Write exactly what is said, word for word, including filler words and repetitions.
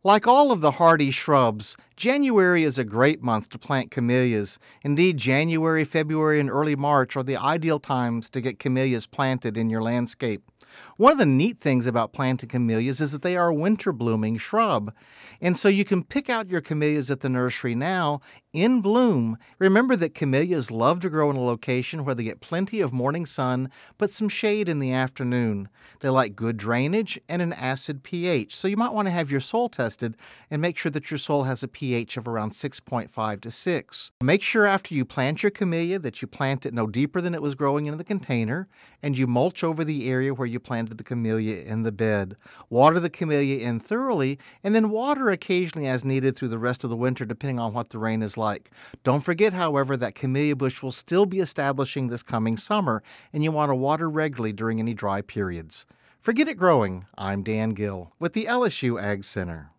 Like all of the hardy shrubs, January is a great month to plant camellias. Indeed, January, February, and early March are the ideal times to get camellias planted in your landscape. One of the neat things about planting camellias is that they are a winter-blooming shrub. And so you can pick out your camellias at the nursery now in bloom. Remember that camellias love to grow in a location where they get plenty of morning sun, but some shade in the afternoon. They like good drainage and an acid pH, so you might want to have your soil tested and make sure that your soil has a pH of around six point five to six. Make sure after you plant your camellia that you plant it no deeper than it was growing in the container, and you mulch over the area where you planted the camellia in the bed. Water the camellia in thoroughly, and then water occasionally as needed through the rest of the winter depending on what the rain is like. Don't forget, however, that camellia bush will still be establishing this coming summer, and you want to water regularly during any dry periods. For Get It Growing, I'm Dan Gill with the L S U Ag Center.